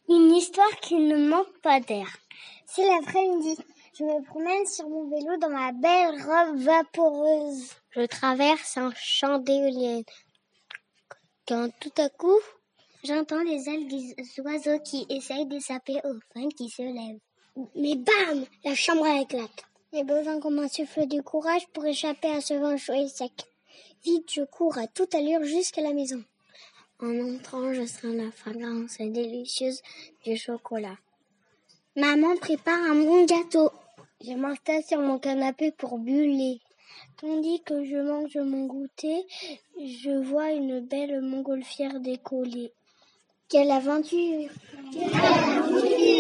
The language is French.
Une histoire qui ne manque pas d'air. C'est l'après-midi. Je me promène sur mon vélo dans ma belle robe vaporeuse. Je traverse un champ d'éoliennes. Quand tout à coup, j'entends les ailes des oiseaux qui essayent d'échapper au vent qui se lève. Mais bam! La chambre éclate. J'ai besoin qu'on m'insuffle du courage pour échapper à ce vent chaud et sec. Vite, je cours à toute allure jusqu'à la maison. En entrant, je sens la fragrance délicieuse du chocolat. Maman prépare un bon gâteau. Je m'installe sur mon canapé pour buller. Tandis que je mange mon goûter, je vois une belle montgolfière décoller. Quelle aventure!